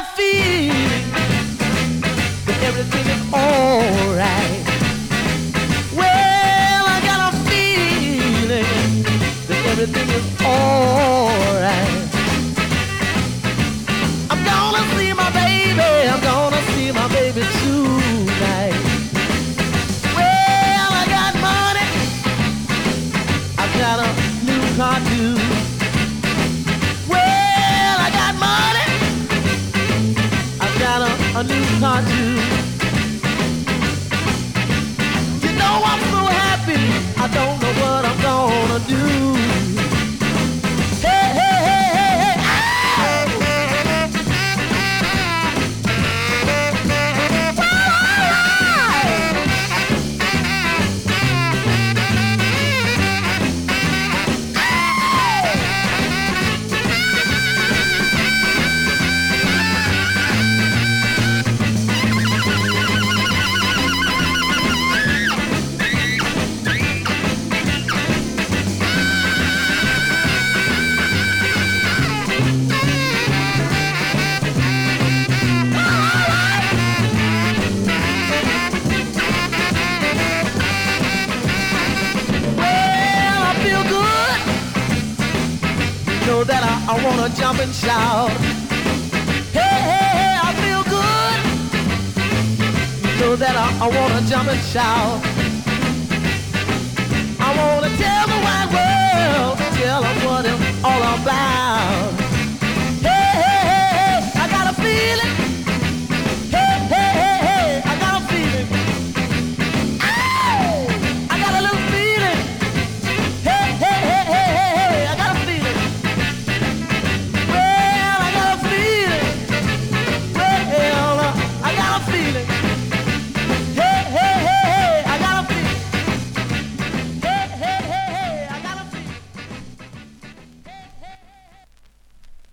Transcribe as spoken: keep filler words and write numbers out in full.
a feeling that everything is alright. Well, I got a feeling that everything is alright. I'm gonna see my baby, I'm gonna see my baby tonight. Well, I got money, I've got a new car too. Well, I got money, I've got a, a new car too. You know I'm so happy, I don't know what I'm gonna do. Hey, hey, hey, hey, hey, ah! That I, I wanna jump and shout. Hey, hey, hey, I feel good. You know that I, I wanna jump and shout. I wanna tell the wide world, tell them what it's all about.